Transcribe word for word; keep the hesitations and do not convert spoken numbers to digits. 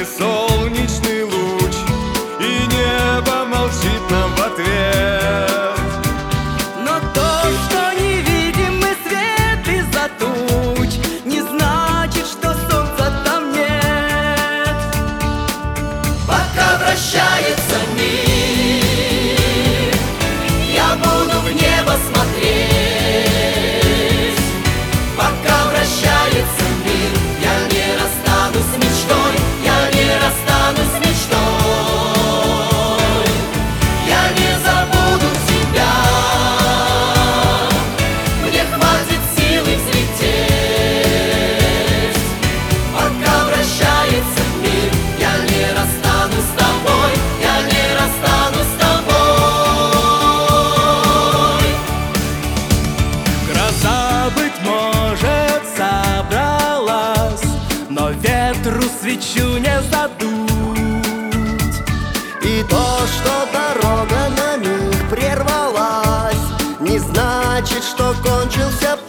и солнечный луч, и небо молчит нам в ответ. Но то, что невидимый свет из-за туч, не значит, что солнца там нет. Пока вращается мир, я буду в небо смотреть. Пока вращается мир, я не расстанусь с мечтой, я не расстанусь с мечтой. Я не забуду тебя, мне хватит силы взлететь. Пока вращается мир, я не расстанусь с тобой, я не расстанусь с тобой. Гроза, быть может, собралась, но ветру свечу не задуть. И то, что дорога на миг прервалась, не значит, что кончился